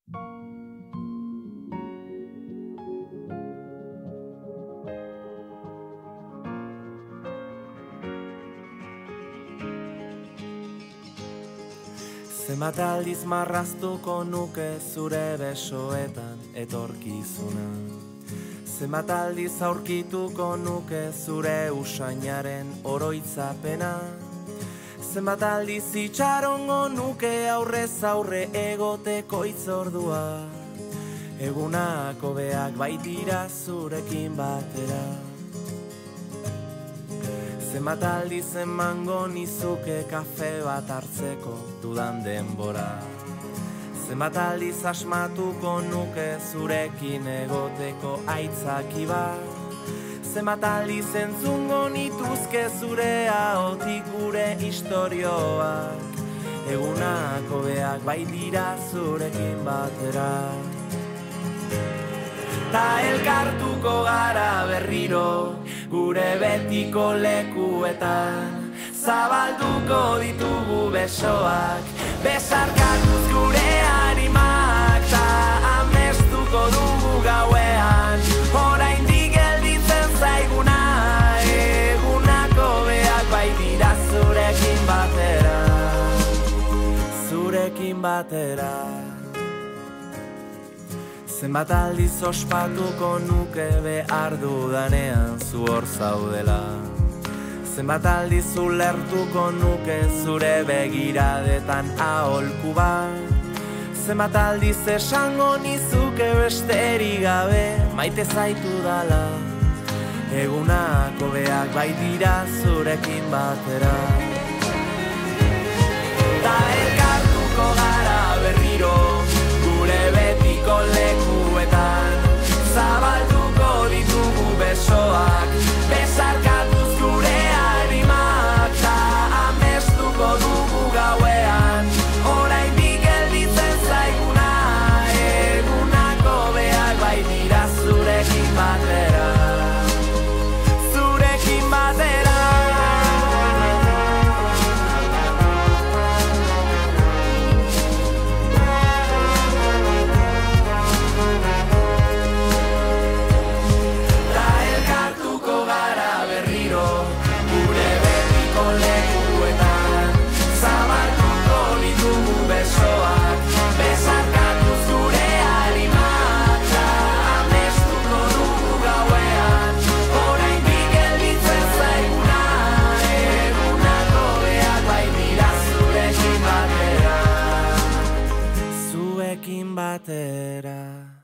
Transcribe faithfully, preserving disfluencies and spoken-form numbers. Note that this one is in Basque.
Zenbat aldiz marraztuko nuke zure besoetan etorkizuna. Zenbat aldiz aurkituko nuke zure usainaren oroitzapena. Zenbat aldiz itxarongo nuke aurrez aurre egoteko itzordua. Egunak hobeak baitira zurekin batera. Zenbat aldiz emango nizuke kafe bat hartzeko dudan denbora. Zenbat aldiz asmatuko nuke zurekin egoteko aitzaki bat. Zenbat aldiz entzungo nituzke zure ahotik gure istorioak. Egunak hobeak baitira zurekin batera. Ta elkartuko gara berriro gure betiko lekuetan. Zabalduko ditugu besoak, besarkatuz gure animak. Ta amestuko dugu gauean, oraindik gelditzen zaiguna. Egunako beak baitira zurekin batera, zurekin batera. Zenbat aldiz ospatuko nuke behar dudanean zu hor zaudela. Zenbat aldiz ulertuko nuke zure begiradetan aholku bat. Zenbat aldiz esango nizuke besterik gabe maite zaitu dala. Egunak hobeak baitira zurekin batera. Ta elkartuko gara berriro gure betiko lekuetan. Zabalduko ditugu besoak, besarkatuz gure animak. Ta amestuko dugu gauean, oraindik gelditzen zaiguna. Egunako beak baitira zurekin batera, zurekin batera. Batera.